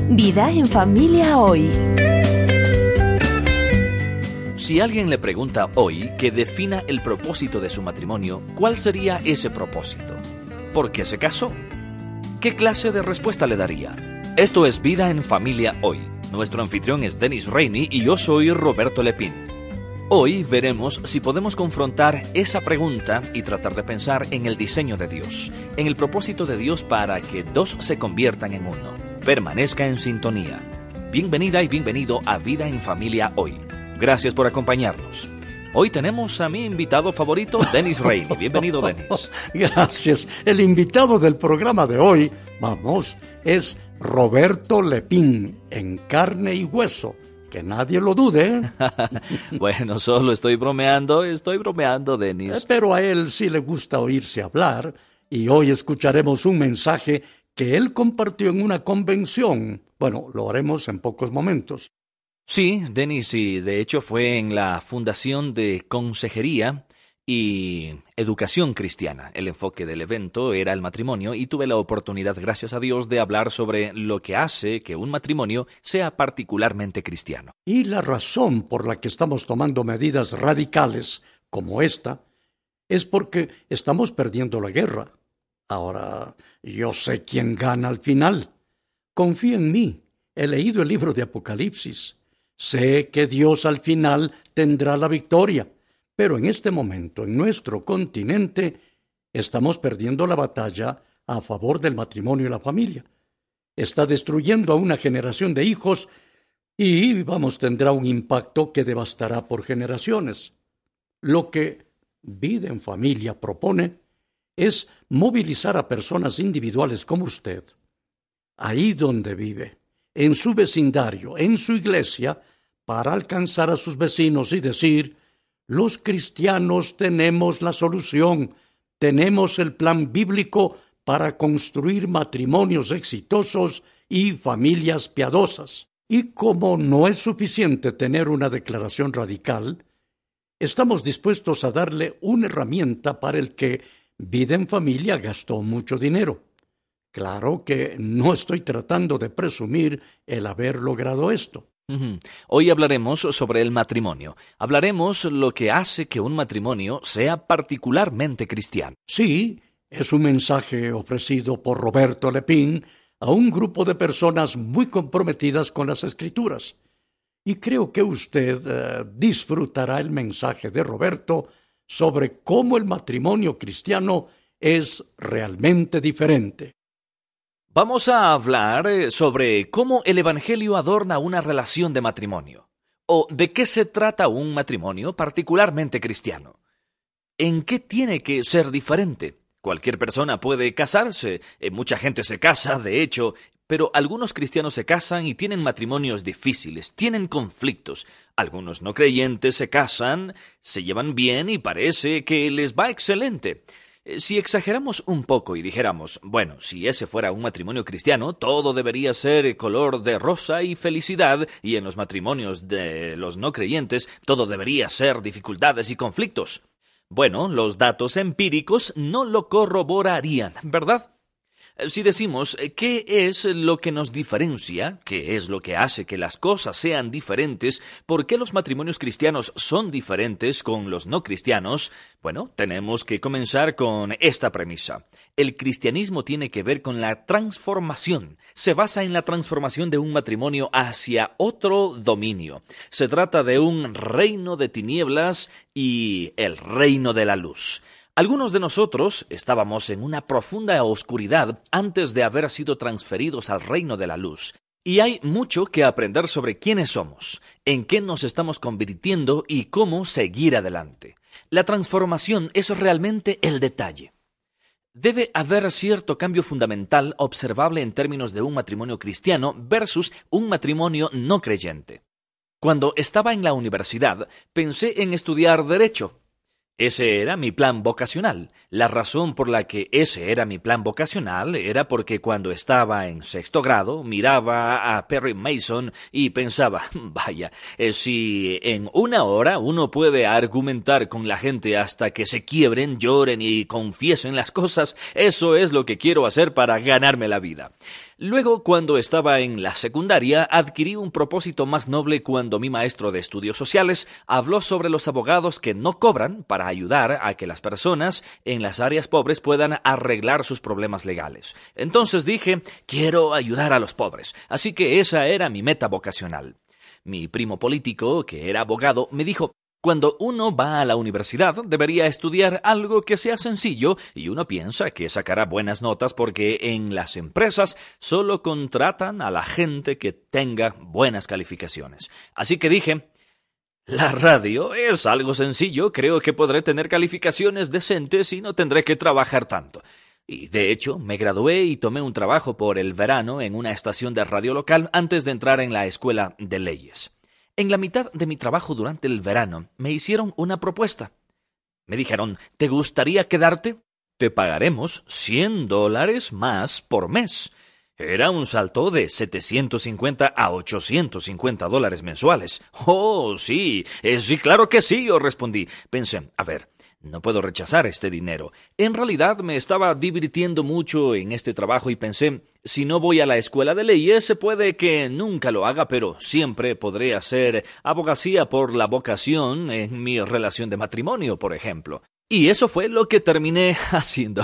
Vida en Familia Hoy. Si alguien le pregunta hoy que defina el propósito de su matrimonio, ¿cuál sería ese propósito? ¿Por qué se casó? ¿Qué clase de respuesta le daría? Esto es Vida en Familia Hoy. Nuestro anfitrión es Dennis Rainey y yo soy Roberto Lepín. Hoy veremos si podemos confrontar esa pregunta y tratar de pensar en el diseño de Dios, en el propósito de Dios para que dos se conviertan en uno. Permanezca en sintonía. Bienvenida y bienvenido a Vida en Familia Hoy. Gracias por acompañarnos. Hoy tenemos a mi invitado favorito, Dennis Rainey. Bienvenido, Dennis. Gracias. El invitado del programa de hoy, es Roberto Lepín, en carne y hueso. Que nadie lo dude. Bueno, solo estoy bromeando, Dennis. Pero a él sí le gusta oírse hablar, y hoy escucharemos un mensaje que él compartió en una convención. Bueno, lo haremos en pocos momentos. Sí, Dennis, y de hecho fue en la Fundación de Consejería y Educación Cristiana. El enfoque del evento era el matrimonio y tuve la oportunidad, gracias a Dios, de hablar sobre lo que hace que un matrimonio sea particularmente cristiano. Y la razón por la que estamos tomando medidas radicales como esta es porque estamos perdiendo la guerra. Ahora, yo sé quién gana al final. Confía en mí. He leído el libro de Apocalipsis. Sé que Dios al final tendrá la victoria, pero en este momento, en nuestro continente, estamos perdiendo la batalla a favor del matrimonio y la familia. Está destruyendo a una generación de hijos y, tendrá un impacto que devastará por generaciones. Lo que Vida en Familia propone es movilizar a personas individuales como usted, ahí donde vive, en su vecindario, en su iglesia, para alcanzar a sus vecinos y decir: los cristianos tenemos la solución, tenemos el plan bíblico para construir matrimonios exitosos y familias piadosas. Y como no es suficiente tener una declaración radical, estamos dispuestos a darle una herramienta para el que Vida en Familia gastó mucho dinero. Claro que no estoy tratando de presumir el haber logrado esto. Hoy hablaremos sobre el matrimonio. Hablaremos lo que hace que un matrimonio sea particularmente cristiano. Sí, es un mensaje ofrecido por Roberto Lepín a un grupo de personas muy comprometidas con las Escrituras. Y creo que usted disfrutará el mensaje de Roberto sobre cómo el matrimonio cristiano es realmente diferente. Vamos a hablar sobre cómo el Evangelio adorna una relación de matrimonio, o de qué se trata un matrimonio particularmente cristiano. ¿En qué tiene que ser diferente? Cualquier persona puede casarse, mucha gente se casa, de hecho, pero algunos cristianos se casan y tienen matrimonios difíciles, tienen conflictos. Algunos no creyentes se casan, se llevan bien y parece que les va excelente. Si exageramos un poco y dijéramos, bueno, si ese fuera un matrimonio cristiano, todo debería ser color de rosa y felicidad, y en los matrimonios de los no creyentes, todo debería ser dificultades y conflictos. Bueno, los datos empíricos no lo corroborarían, ¿verdad? Si decimos qué es lo que nos diferencia, qué es lo que hace que las cosas sean diferentes, por qué los matrimonios cristianos son diferentes con los no cristianos, bueno, tenemos que comenzar con esta premisa. El cristianismo tiene que ver con la transformación. Se basa en la transformación de un matrimonio hacia otro dominio. Se trata de un reino de tinieblas y el reino de la luz. Algunos de nosotros estábamos en una profunda oscuridad antes de haber sido transferidos al reino de la luz. Y hay mucho que aprender sobre quiénes somos, en qué nos estamos convirtiendo y cómo seguir adelante. La transformación es realmente el detalle. Debe haber cierto cambio fundamental observable en términos de un matrimonio cristiano versus un matrimonio no creyente. Cuando estaba en la universidad, pensé en estudiar Derecho. Ese era mi plan vocacional. La razón por la que ese era mi plan vocacional era porque cuando estaba en 6º grado miraba a Perry Mason y pensaba, vaya, si en 1 hora uno puede argumentar con la gente hasta que se quiebren, lloren y confiesen las cosas, eso es lo que quiero hacer para ganarme la vida. Luego, cuando estaba en la secundaria, adquirí un propósito más noble cuando mi maestro de estudios sociales habló sobre los abogados que no cobran para ayudar a que las personas en las áreas pobres puedan arreglar sus problemas legales. Entonces dije, quiero ayudar a los pobres, así que esa era mi meta vocacional. Mi primo político, que era abogado, me dijo, cuando uno va a la universidad debería estudiar algo que sea sencillo y uno piensa que sacará buenas notas porque en las empresas solo contratan a la gente que tenga buenas calificaciones. Así que dije, la radio es algo sencillo, creo que podré tener calificaciones decentes y no tendré que trabajar tanto. Y de hecho, me gradué y tomé un trabajo por el verano en una estación de radio local antes de entrar en la escuela de leyes. En la mitad de mi trabajo durante el verano, me hicieron una propuesta. Me dijeron, ¿te gustaría quedarte? Te pagaremos $100 más por mes. Era un salto de $750 a $850 mensuales. ¡Oh, sí! Sí, claro que sí, yo respondí. Pensé, a ver, no puedo rechazar este dinero. En realidad me estaba divirtiendo mucho en este trabajo y pensé, si no voy a la escuela de leyes, se puede que nunca lo haga, pero siempre podré hacer abogacía por la vocación en mi relación de matrimonio, por ejemplo. Y eso fue lo que terminé haciendo.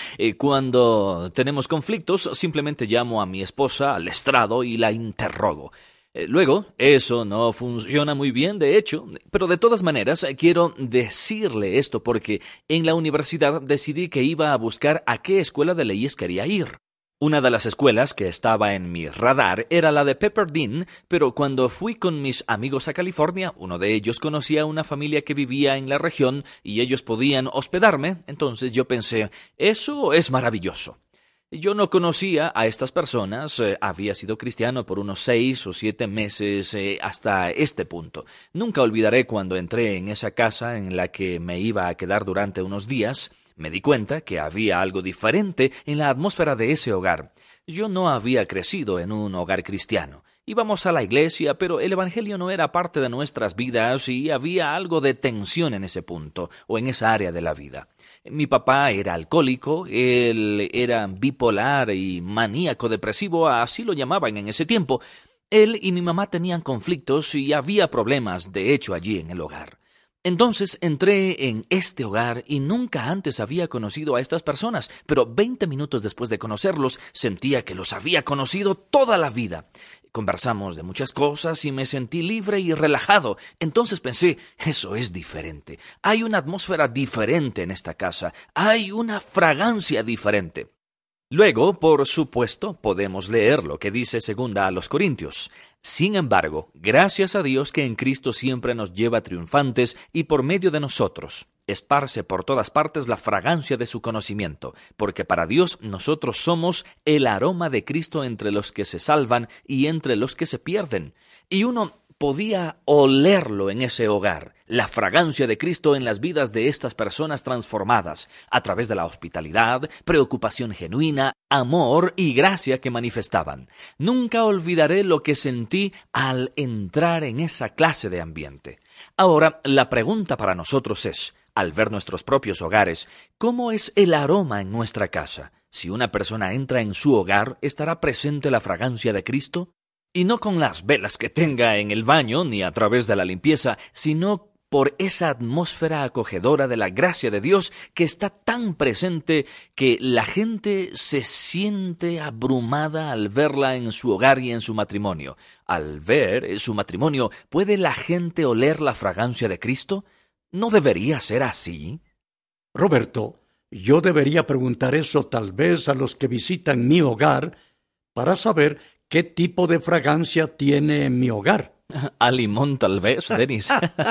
Cuando tenemos conflictos, simplemente llamo a mi esposa al estrado y la interrogo. Luego, eso no funciona muy bien, de hecho, pero de todas maneras quiero decirle esto porque en la universidad decidí que iba a buscar a qué escuela de leyes quería ir. Una de las escuelas que estaba en mi radar era la de Pepperdine, pero cuando fui con mis amigos a California, uno de ellos conocía a una familia que vivía en la región y ellos podían hospedarme, entonces yo pensé, eso es maravilloso. Yo no conocía a estas personas, había sido cristiano por unos 6 o 7 meses hasta este punto. Nunca olvidaré cuando entré en esa casa en la que me iba a quedar durante unos días. Me di cuenta que había algo diferente en la atmósfera de ese hogar. Yo no había crecido en un hogar cristiano. Íbamos a la iglesia, pero el evangelio no era parte de nuestras vidas y había algo de tensión en ese punto o en esa área de la vida. Mi papá era alcohólico, él era bipolar y maníaco depresivo, así lo llamaban en ese tiempo. Él y mi mamá tenían conflictos y había problemas, de hecho, allí en el hogar. Entonces entré en este hogar y nunca antes había conocido a estas personas, pero 20 minutos después de conocerlos sentía que los había conocido toda la vida. Conversamos de muchas cosas y me sentí libre y relajado. Entonces pensé, eso es diferente. Hay una atmósfera diferente en esta casa. Hay una fragancia diferente. Luego, por supuesto, podemos leer lo que dice 2 Corintios. Sin embargo, gracias a Dios que en Cristo siempre nos lleva triunfantes y por medio de nosotros esparce por todas partes la fragancia de su conocimiento, porque para Dios nosotros somos el aroma de Cristo entre los que se salvan y entre los que se pierden. Y uno podía olerlo en ese hogar, la fragancia de Cristo en las vidas de estas personas transformadas, a través de la hospitalidad, preocupación genuina, amor y gracia que manifestaban. Nunca olvidaré lo que sentí al entrar en esa clase de ambiente. Ahora, la pregunta para nosotros es, al ver nuestros propios hogares, ¿cómo es el aroma en nuestra casa? Si una persona entra en su hogar, ¿estará presente la fragancia de Cristo? Y no con las velas que tenga en el baño ni a través de la limpieza, sino por esa atmósfera acogedora de la gracia de Dios que está tan presente que la gente se siente abrumada al verla en su hogar y en su matrimonio. Al ver su matrimonio, ¿puede la gente oler la fragancia de Cristo? ¿No debería ser así? Roberto, yo debería preguntar eso tal vez a los que visitan mi hogar para saber qué tipo de fragancia tiene mi hogar. A limón tal vez, Denis.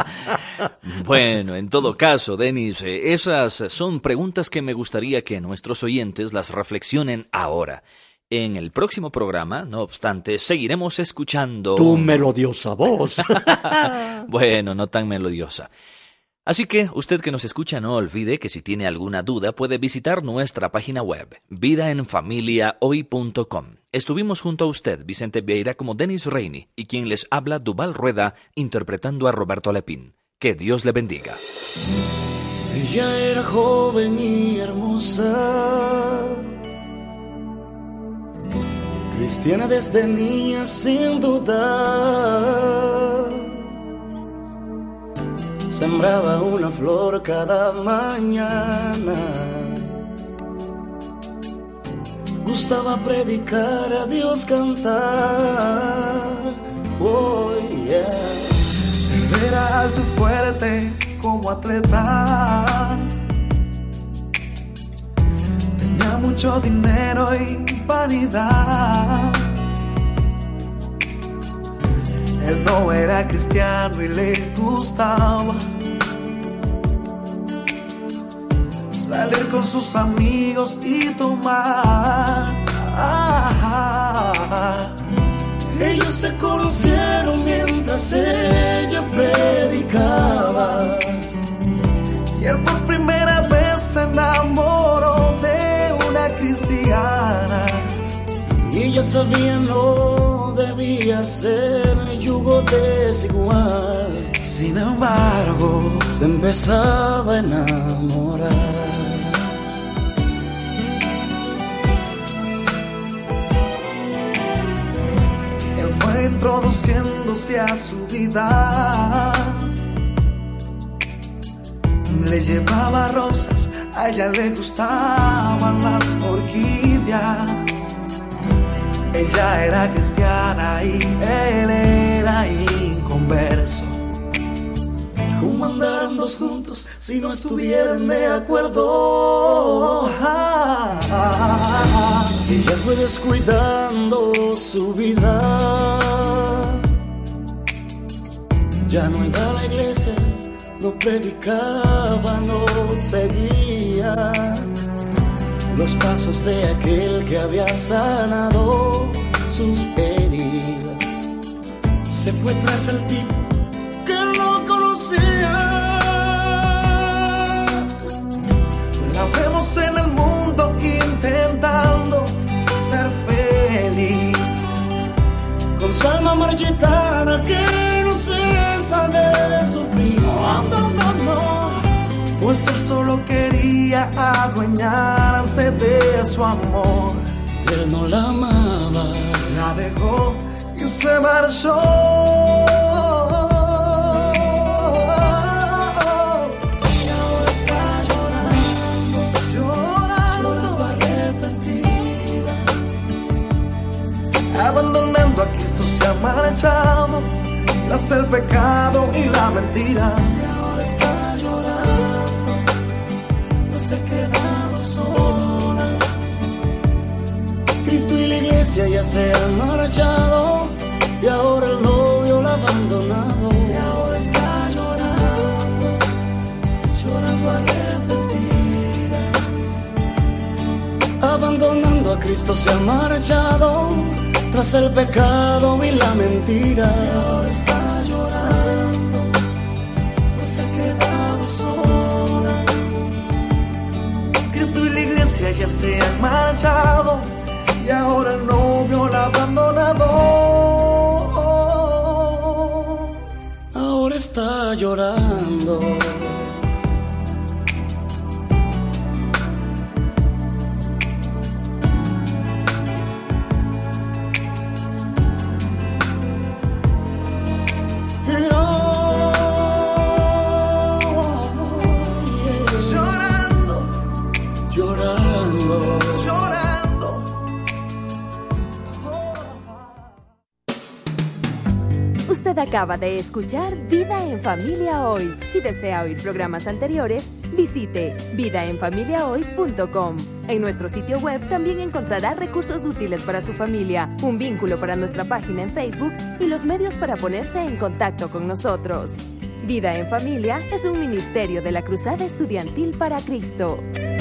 Bueno, en todo caso, Denis, esas son preguntas que me gustaría que nuestros oyentes las reflexionen ahora. En el próximo programa, no obstante, seguiremos escuchando... Tu melodiosa voz. Bueno, no tan melodiosa. Así que usted que nos escucha no olvide que si tiene alguna duda puede visitar nuestra página web, vidaenfamiliahoy.com. Estuvimos junto a usted, Vicente Vieira, como Denis Reini, y quien les habla, Duval Rueda, interpretando a Roberto Lepín. Que Dios le bendiga. Ella era joven y hermosa, cristiana desde niña sin dudar. Sembraba una flor cada mañana. Gustaba predicar, a Dios cantar. Oh, yeah. Era alto y fuerte como atleta. Tenía mucho dinero y vanidad. Él no era cristiano y le gustaba salir con sus amigos y tomar. Ellos se conocieron mientras ella predicaba, y él por primera vez se enamoró de una cristiana. y ella sabía no debía ser yugo desigual. Sin embargo, Se empezaba a enamorar. él fue introduciéndose a su vida. Le llevaba rosas, a ella le gustaban las orquídeas. Ella era cristiana y él era inconverso. ¿Cómo andarán dos juntos si no estuvieran de acuerdo? Ella fue descuidando su vida. Ya no iba a la iglesia, no predicaba, no seguía los pasos de aquel que había sanado sus heridas. Se fue tras el tipo que no conocía. La vemos en el mundo intentando ser feliz, Con su alma marchitada que no cesa de sufrir. pues él solo quería adueñarse de su amor. Él no la amaba, La dejó y se marchó. y ahora está llorando, Llorando, arrepentida. abandonando a Cristo se ha marchado, tras el pecado y la mentira. Y ahora está llorando, pues se ha quedado sola. Cristo y la iglesia ya se han marchado, y ahora el novio la ha abandonado. Y ahora está llorando, arrepentida. Abandonando a Cristo se ha marchado, tras el pecado y la mentira. Y ahora está llorando, pues se ha quedado sola. Cristo y la iglesia ya se han marchado, y ahora el novio la ha abandonado. Ahora está llorando. Llorando, Llorando. llorando. Usted acaba de escuchar Vida en Familia Hoy. Si desea oír programas anteriores, visite vidaenfamiliahoy.com. En nuestro sitio web también encontrará recursos útiles para su familia, un vínculo para nuestra página en Facebook y los medios para ponerse en contacto con nosotros. Vida en Familia es un ministerio de la Cruzada Estudiantil para Cristo.